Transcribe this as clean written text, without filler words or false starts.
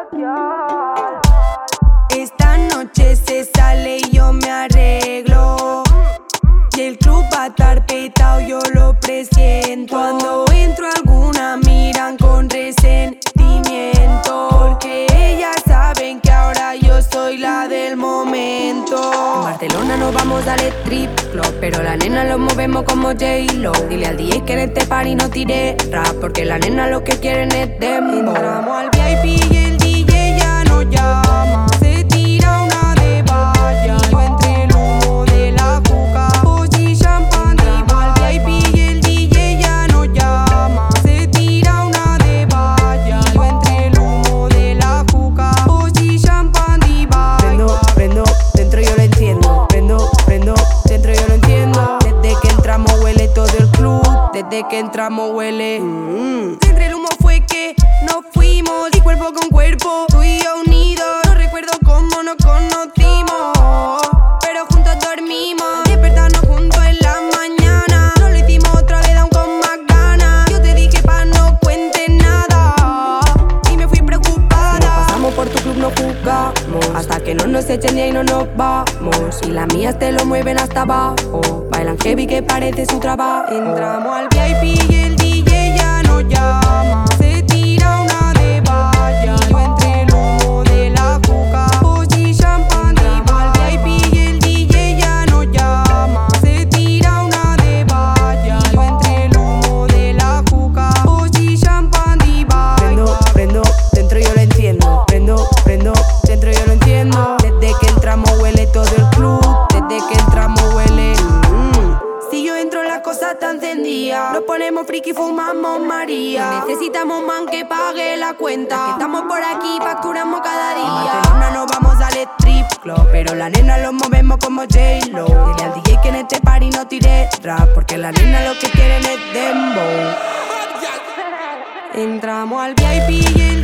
Esta noche se sale y yo me arreglo. Y el club va a estar petado, yo lo presiento. Cuando entro a alguna miran con resentimiento, porque ellas saben que ahora yo soy la del momento. En Barcelona nos vamos al strip club, pero la nena lo movemos como J-Lo. Dile al DJ que en este party no tire rap, porque la nena lo que quieren es dembow. Entramos al VIP y el DJ ya nos llama. Se tira una de valla, yo entre el humo de la juca. Posi, champán, entramos al VIP y el DJ ya nos llama. Se tira una de valla, yo entre el humo de la juca. Posi, champán, diva. Prendo, dentro yo lo entiendo. Prendo, dentro yo lo entiendo. Desde que entramos huele todo el club. Desde que entramos huele. Entre el humo fue que nos fuimos, y cuerpo con cuerpo, tú y yo unidos. No recuerdo cómo nos conocimos, pero juntos dormimos. Despertarnos juntos en la mañana. No lo hicimos otra vez, aún con más ganas. Yo te dije pa' no cuentes nada y me fui preocupada. Nos pasamos por tu club, nos jugamos hasta que no nos echen y ahí no nos vamos. Y las mías te lo mueven hasta abajo. Bailan heavy que parece su trabajo. Entramos al VIP y el DJ ya nos llama. Se tira una de valla, yo entre el humo de la juca. Posi, champán, entramos al VIP y el DJ ya nos llama. Se tira una de valla, yo entre el humo de la juca. Posi, champán, diva. Prendo, dentro yo lo entiendo. Prendo, dentro yo lo entiendo. Desde que entramos huele todo el club. Desde que entramos huele. Si yo entro la cosa está encendida. Nos ponemos friki, fumamos María. Necesitamos man que pague la cuenta. Que estamos por aquí, facturamos cada día. En Barcelona nos vamos al strip club, pero la nena lo movemos como J-Lo. Dile al DJ que en este party no tire rap, porque la nena lo que quieren es dembow. Entramos al VIP y el